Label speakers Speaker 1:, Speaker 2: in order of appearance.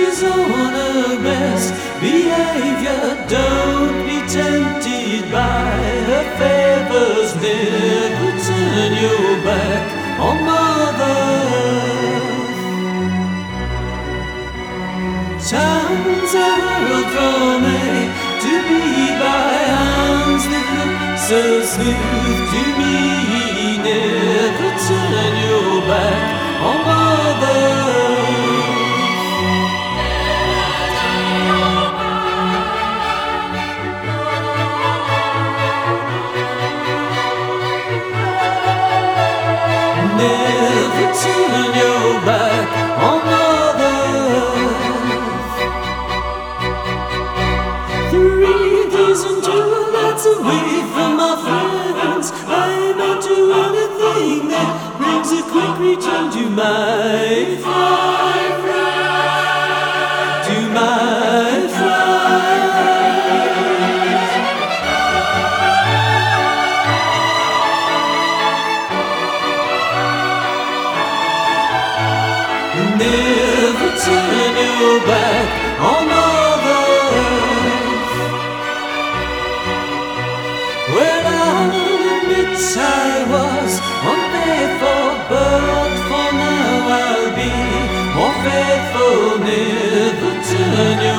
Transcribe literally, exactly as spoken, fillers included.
Speaker 1: she's on her best behavior. Don't be tempted by her favors. Never turn your back on Mother Earth. Times are hurled from A to B by hands that look so smooth to me. Never turn your back on Mother Earth. Never turn your back on Mother Earth. Three days and two nights away from my friends, I might do anything that brings a quick return to my friends. To my friends. Never turn your back on Mother Earth. Well, I'll admit I was unfaithful, but for now I'll be more faithful. Never turn your